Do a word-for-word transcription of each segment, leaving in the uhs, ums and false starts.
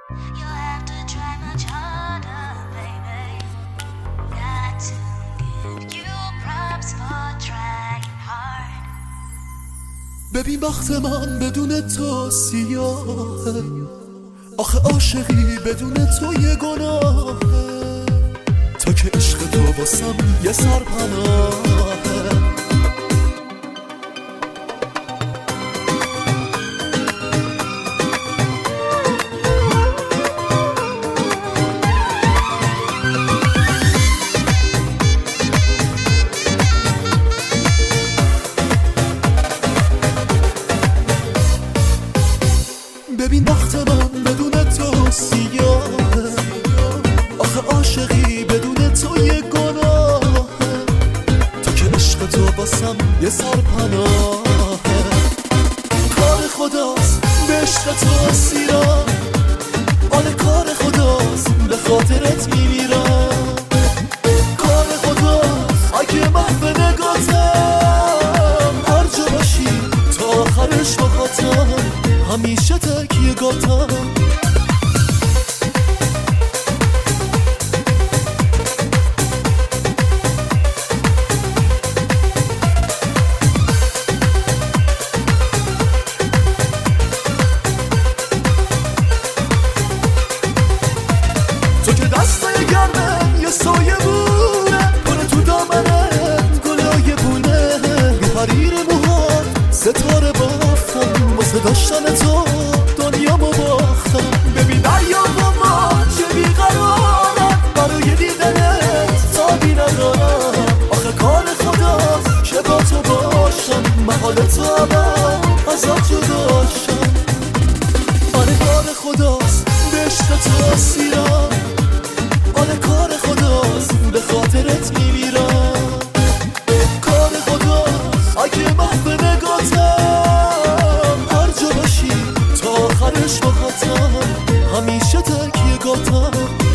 You'll have to try much harder, baby. Got to give you props for trying hard. ببین بخت من بدون تو سیاهه، آخه عاشقی بدون تو یه گناهه. تا که عشق تو واسم یه سرپناهه. ببین بخت من بدون تو سیاهه، آخه عاشقی بدون تو یه گناهه. تا که عشق تو باسم یه سرپناهه. کار خداست به عشق تو اسیرم، آن کار خداست به خاطرت میمیرم. کار خداست اگه محو نگاتم، هر جا باشی تا آخرش بخاطم، همیشه تکیه گاتم. تو که دسته گرمه یه سایه بونه، کنه تو دامنت گلای بونه. یه حریر موهات ستاره بافتم، واسه داشتن تو دنیامو باختم. ببین دریا با ما چه بیقرارم، برای دیدنت تابی ندارم. آخه کار خداست که با تو باشم، محال تو ابد ازت جداشم. آره کار خداست به عشق تو اسیرم، آره کار خداست به خاطرت میمیرم. کار خداست اگه محو نگاتم، هر جا باشی تا آخرش بخاطم، همیشه تکیه گاتم.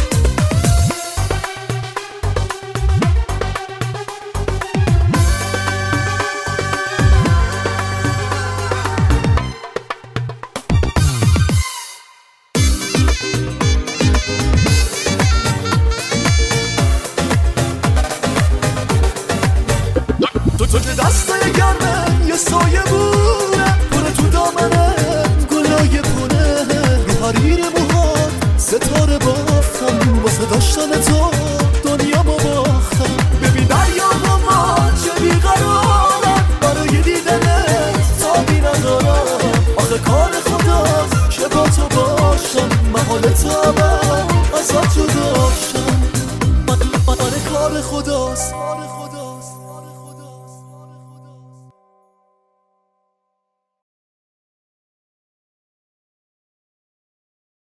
تو تو که دسته گرمه یه سایه بونه، کنه تو دامنت گلای پونه. یه حریر موهات ستاره بافتم، واسه داشتن تو دنیامو باختم. ببین دریا با ما چه بیقرارم، برای دیدنت تابی ندارم. آخه کار خداست که با تو باشم، محال تو ابد ازت جداشم. آره کار خداست.